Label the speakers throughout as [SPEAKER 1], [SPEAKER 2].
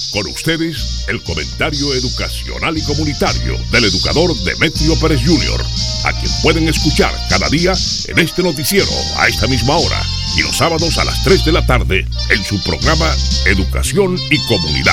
[SPEAKER 1] Con ustedes, el comentario educacional y comunitario del educador Demetrio Pérez Jr., a quien pueden escuchar cada día en este noticiero a esta misma hora y los sábados a las 3 de la tarde en su programa Educación y Comunidad.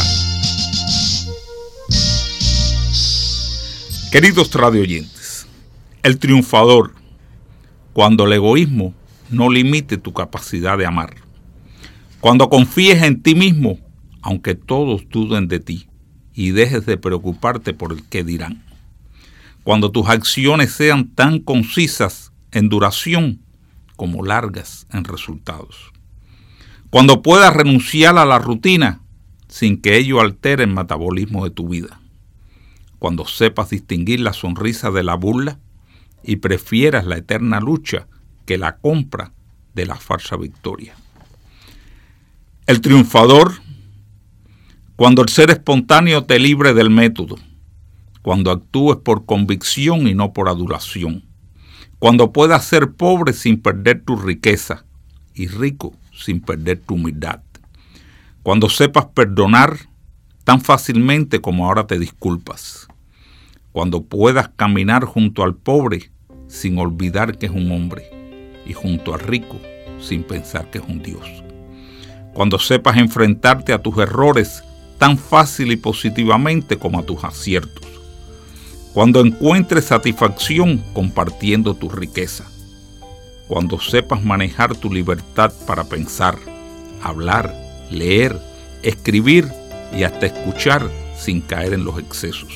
[SPEAKER 2] Queridos radioyentes, el triunfador, cuando el egoísmo no limite tu capacidad de amar, cuando confíes en ti mismo, aunque todos duden de ti, y dejes de preocuparte por el qué dirán. Cuando tus acciones sean tan concisas en duración como largas en resultados. Cuando puedas renunciar a la rutina sin que ello altere el metabolismo de tu vida. Cuando sepas distinguir la sonrisa de la burla y prefieras la eterna lucha que la compra de la falsa victoria. El triunfador, cuando el ser espontáneo te libre del método, cuando actúes por convicción y no por adulación, cuando puedas ser pobre sin perder tu riqueza y rico sin perder tu humildad, cuando sepas perdonar tan fácilmente como ahora te disculpas, cuando puedas caminar junto al pobre sin olvidar que es un hombre y junto al rico sin pensar que es un Dios, cuando sepas enfrentarte a tus errores tan fácil y positivamente como a tus aciertos, cuando encuentres satisfacción compartiendo tu riqueza, cuando sepas manejar tu libertad para pensar, hablar, leer, escribir y hasta escuchar sin caer en los excesos,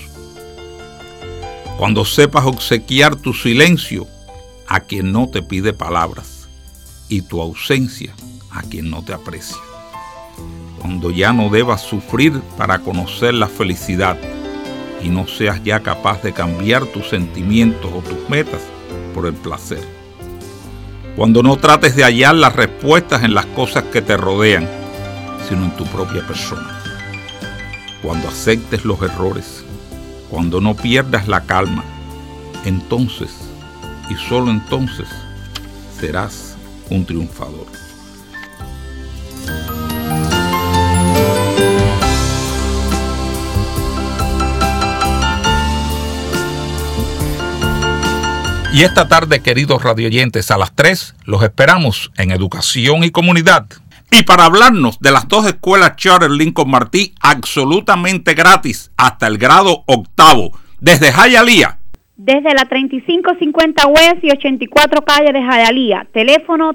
[SPEAKER 2] cuando sepas obsequiar tu silencio a quien no te pide palabras y tu ausencia a quien no te aprecia, cuando ya no debas sufrir para conocer la felicidad y no seas ya capaz de cambiar tus sentimientos o tus metas por el placer, cuando no trates de hallar las respuestas en las cosas que te rodean, sino en tu propia persona, cuando aceptes los errores, cuando no pierdas la calma, entonces y solo entonces serás un triunfador. Y esta tarde, queridos radioyentes, a las 3 los esperamos en Educación y Comunidad. Y para hablarnos de las dos escuelas charter Lincoln Martí absolutamente gratis hasta el grado 8º, desde Hialeah.
[SPEAKER 3] Desde la 3550 West y 84 calle de Hialeah. Teléfono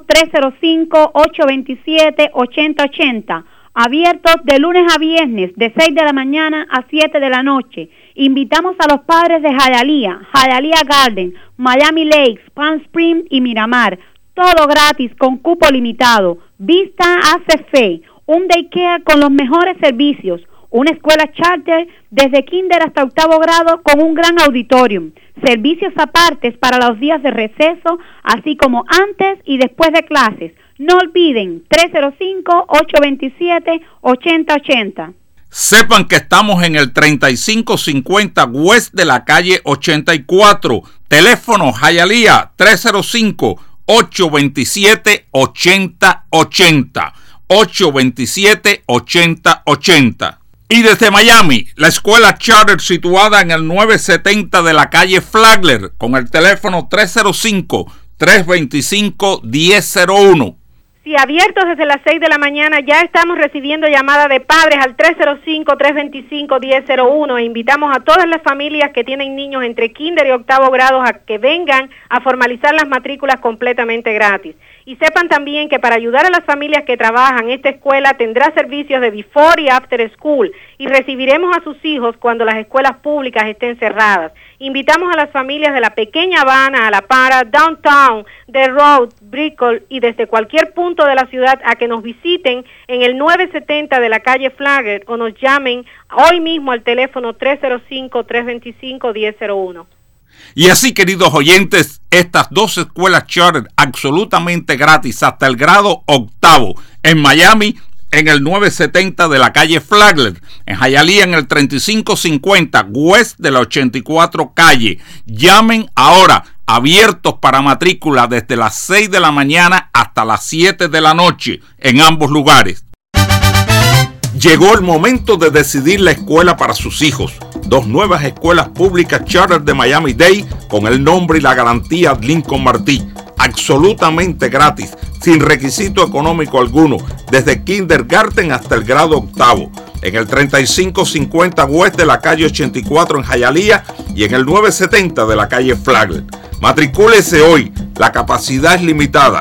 [SPEAKER 3] 305-827-8080. Abiertos de lunes a viernes, de 6 de la mañana a 7 de la noche. Invitamos a los padres de Hialeah, Hialeah Garden, Miami Lakes, Palm Springs y Miramar. Todo gratis con cupo limitado. Vista hace fe. Un daycare con los mejores servicios. Una escuela charter desde kinder hasta 8º grado con un gran auditorium. Servicios apartes para los días de receso, así como antes y después de clases. No olviden, 305-827-8080.
[SPEAKER 2] Sepan que estamos en el 3550 West de la calle 84. Teléfono Hialeah 305-827-8080. 827-8080. Y desde Miami, la escuela charter situada en el 970 de la calle Flagler con el teléfono 305-325-1001.
[SPEAKER 3] Sí, abiertos desde las 6 de la mañana, ya estamos recibiendo llamadas de padres al 305-325-1001 e invitamos a todas las familias que tienen niños entre kinder y 8º grado a que vengan a formalizar las matrículas completamente gratis. Y sepan también que para ayudar a las familias que trabajan, esta escuela tendrá servicios de before y after school y recibiremos a sus hijos cuando las escuelas públicas estén cerradas. Invitamos a las familias de la Pequeña Habana, a La Para, Downtown, The Road, Brickell y desde cualquier punto de la ciudad a que nos visiten en el 970 de la calle Flagler o nos llamen hoy mismo al teléfono 305-325-1001.
[SPEAKER 2] Y así, queridos oyentes, estas dos escuelas charter absolutamente gratis hasta el grado 8º en Miami, en el 970 de la calle Flagler, en Hialeah en el 3550 West de la 84 calle. Llamen ahora, abiertos para matrícula desde las 6 de la mañana hasta las 7 de la noche en ambos lugares. Llegó el momento de decidir la escuela para sus hijos. 2 nuevas escuelas públicas charter de Miami-Dade con el nombre y la garantía Lincoln Martí. Absolutamente gratis, sin requisito económico alguno, desde kindergarten hasta el grado 8º. En el 3550 West de la calle 84 en Hialeah y en el 970 de la calle Flagler. Matricúlese hoy, la capacidad es limitada.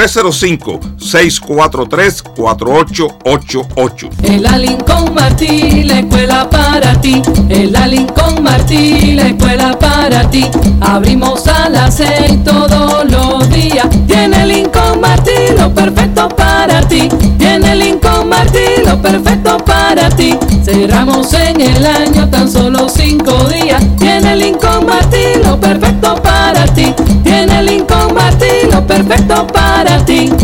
[SPEAKER 2] 305-643-4888.
[SPEAKER 4] En la Lincoln Martí, la escuela para ti. En la Lincoln Martí, la escuela para ti. Abrimos a las 6 todos los días. Tiene Lincoln Martí lo perfecto para ti. Tiene Lincoln Martí lo perfecto para ti. Cerramos en el año tan solo 5 días. Tiene Lincoln Martí lo perfecto para ti. Tiene Lincoln Martí lo perfecto para ti.